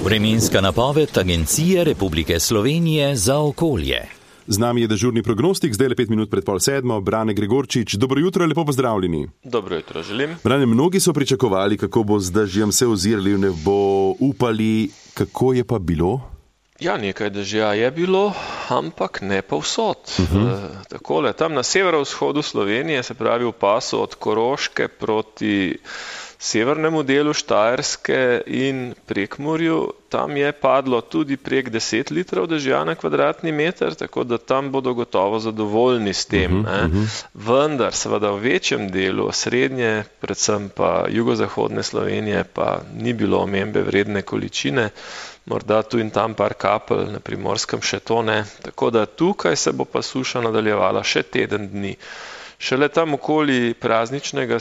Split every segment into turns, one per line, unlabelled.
Vremenska napoved Agencije Republike Slovenije za okolje.
Z nami je dežurni prognostik, zdaj le 5 minut pred 6:30, Brane Gregorčič. Dobro jutro, lepo pozdravljeni.
Dobro jutro, želim.
Brane, mnogi so pričakovali, kako bo z dežjem se ozirali v nebo, upali, kako je pa bilo?
Ja, nekaj dežja je bilo, ampak ne povsod. Takole, tam na severovzhodu Slovenije, se pravi v pasu od Koroške proti severnemu delu Štajerske in Prekmurju, tam je padlo tudi prek 10 litrov dežja na kvadratni meter, tako da tam bodo gotovo zadovoljni s tem. Vendar, seveda v večjem delu srednje, predvsem pa jugozahodne Slovenije, pa ni bilo omembe vredne količine, morda tu in tam par kapelj, na Primorskem še to ne, tako da tukaj se bo pa suša nadaljevala še teden dni. Šele tam okoli prazničnega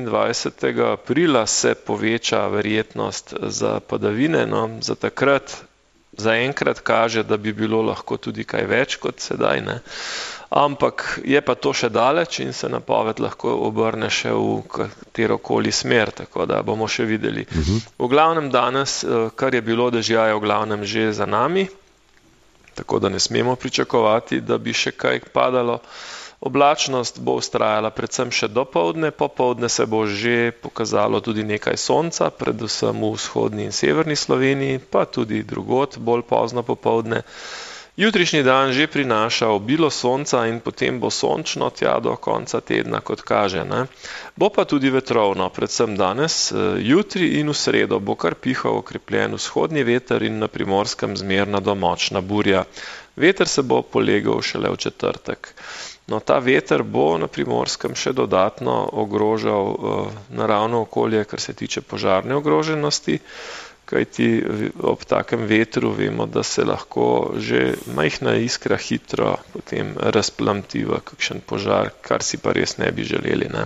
27. aprila se poveča verjetnost za padavine, no, za takrat zaenkrat kaže, da bi bilo lahko tudi kaj več kot sedaj, ne. Ampak je pa to še daleč in se napoved lahko obrne še v katerokoli smer, tako da bomo še videli. V glavnem danes, kar je bilo dežja, je v glavnem že za nami, tako da ne smemo pričakovati, da bi še kaj padalo. Oblačnost bo vztrajala predvsem še dopoldne, popoldne se bo že pokazalo tudi nekaj sonca, predvsem v vzhodni in severni Sloveniji, pa tudi drugod bolj pozno popoldne. Jutrišnji dan že prinaša obilo sonca in potem bo sončno tja do konca tedna, kot kaže, ne. Bo pa tudi vetrovno, predvsem danes, jutri in v sredo bo kar pihal okrepljen vzhodni veter in na Primorskem zmerna do močna burja. Veter se bo polegel šele v četrtek. No, ta veter bo na Primorskem še dodatno ogrožal naravno okolje, kar se tiče požarne ogroženosti, kajti ob takem vetru vemo, da se lahko že majhna iskra hitro potem razplamti v kakšen požar, kar si pa res ne bi želeli, ne.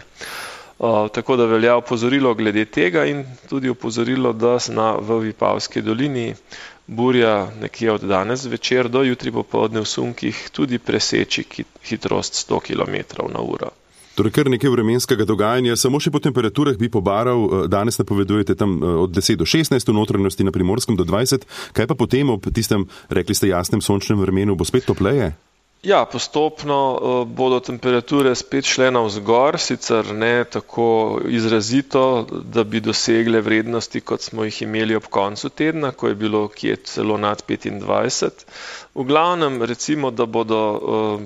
Tako da velja opozorilo glede tega in tudi opozorilo, da v Vipavski dolini burja nekje od danes večer do jutri popoldne v sunkih tudi preseči hitrost 100 km/h.
Torej kar nekaj vremenskega dogajanja, samo še po temperaturah bi pobaral, danes napovedujete tam od 10 do 16, v notranjosti na Primorskem do 20, kaj pa potem ob tistem, rekli ste, jasnem sončnem vremenu, bo spet topleje?
Ja, postopno bodo temperature spet šle navzgor, sicer ne tako izrazito, da bi dosegle vrednosti, kot smo jih imeli ob koncu tedna, ko je bilo kje celo nad 25. V glavnem, recimo, da bodo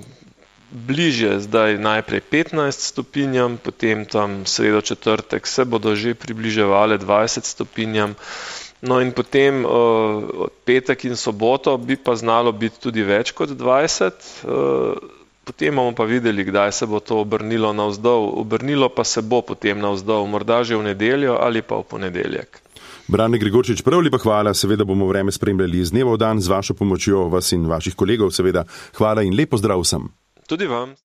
bliže zdaj najprej 15 stopinjam, potem tam sredo četrtek se bodo že približevale 20 stopinjam. No in potem petek in soboto bi pa znalo biti tudi več kot 20, potem bomo pa videli, kdaj se bo to obrnilo navzdol. Obrnilo pa se bo potem navzdol, morda že v nedeljo ali pa v ponedeljek.
Brane Gregorčič, prav lepa hvala, seveda bomo vreme spremljali z dneva v dan, z vašo pomočjo, vas in vaših kolegov, seveda. Hvala in lep pozdrav vsem.
Tudi vam.